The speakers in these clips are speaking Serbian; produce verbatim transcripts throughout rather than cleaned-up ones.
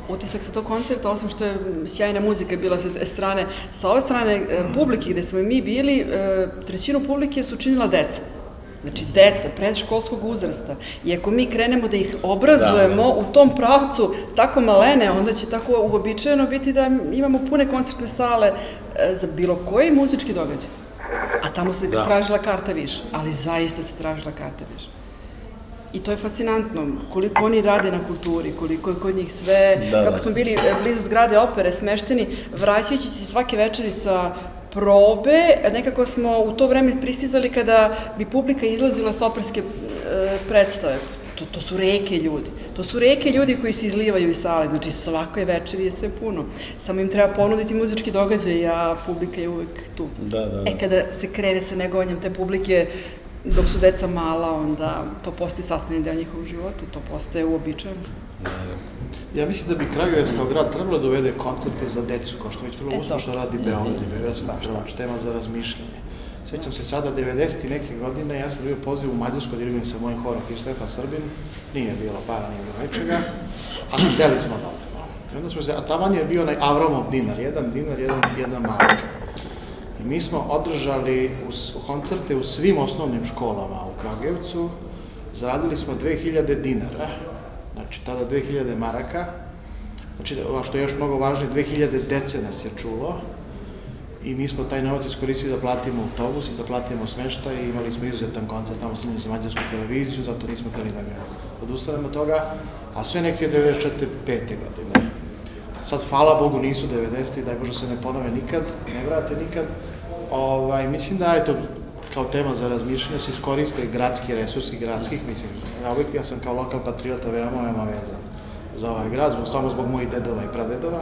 utisak sa tog koncerta, osim što je sjajna muzika bila sa te strane, sa ove strane publike gde smo i mi bili, trećinu publike su činila deca. Znači, deca, predškolskog uzrasta. I ako mi krenemo da ih obrazujemo u tom pravcu tako malene, onda će tako uobičajeno biti da imamo pune koncertne sale za bilo koji muzički događaj. A tamo se tražila karta više, ali zaista se tražila karta više. I to je fascinantno, koliko oni rade na kulturi, koliko je kod njih sve, kako smo bili blizu zgrade opere smešteni, vraćajući se svake večeri sa probe, nekako smo u to vreme pristizali kada bi publika izlazila sa operske predstave. To su reke ljudi. To su reke ljudi koji se izlivaju iz sale. Znači, svakoj večeri je sve puno. Samo im treba ponuditi muzički događaj, a publika je uvek tu. E, kada se krene sa negovanjem te publike, dok su deca mala, onda to postaje sastavni deo njihovog života, to postaje uobičajenost. Ja mislim da bi Kragujevac kao grad trebalo da uvede koncerte za decu, kao što već vrlo uspešno radi Beograd i Beogradska tema za razmišljanje. Sjećam se sada, devedesetih neke godine, ja sam bio poziv u Mađarsku da dirigujem sa mojim horom Kir Stefan Srbin, nije bilo para, nije bilo nečega, a hteli smo da odemo. I onda smo se, a taman je bio onaj Avramov dinar, jedan dinar, jedna marka. I mi smo održali koncerte u svim osnovnim školama u Kragujevcu, zaradili smo dve hiljade dinara, znači tada dve hiljade maraka, znači, što je još mnogo važnije, dve hiljade dece nas je čulo, i mi smo taj novac iskoristili da platimo autobus i da platimo smeštaj i imali smo izuzetan koncert, tamo snimili za mađarsku televiziju, zato nismo hteli da ga odustanemo od toga, a sve neke devedeset četvrte pete godine. Sad, hvala Bogu, nisu devedeseti, daj Bože se ne ponove nikad, ne vrate nikad. Mislim da, eto, kao tema za razmišljanje se iskoriste gradski resursi, gradskih, mislim, ja sam kao lokal patriota veoma, veoma vezan za ovaj grad, samo zbog mojih dedova i pradedova,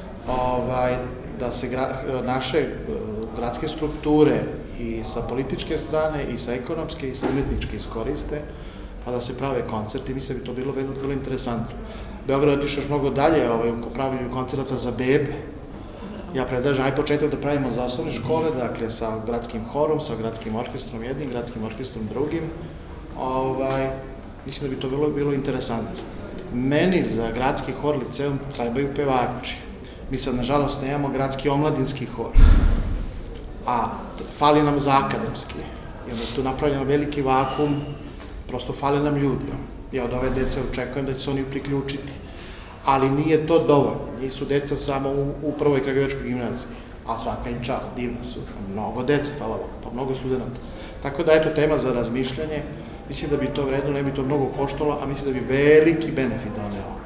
da se naše gradske strukture i sa političke strane, i sa ekonomske, i sa umetničke iskoriste, pa da se prave koncerti. Mislim da bi to bilo vrlo interesantno. Beograd je otišao još mnogo dalje u pravljenju koncerta za bebe. Ja predlažem, aj početak da pravimo za osnovne škole, dakle sa gradskim horom, sa gradskim orkestrom jednim, gradskim orkestrom drugim. Mislim da bi to bilo interesantno. Meni za gradski hor liceum trebaju pevači. Mi sad, nažalost, nemamo gradski omladinski hor, a fali nam za akademski. I onda je tu napravljeno veliki vakum, prosto fale nam ljudi. Ja od ove dece očekujem da će se oni priključiti. Ali nije to dovoljno. Nisu deca samo u prvoj Kragujevačkoj gimnaziji, a svaka im čast, divna su. Mnogo dece, hvala Bogu, pa mnogo studenta. Tako da, eto, tema za razmišljanje. Mislim da bi to vredno, ne bi to mnogo koštalo, a mislim da bi veliki benefit doneo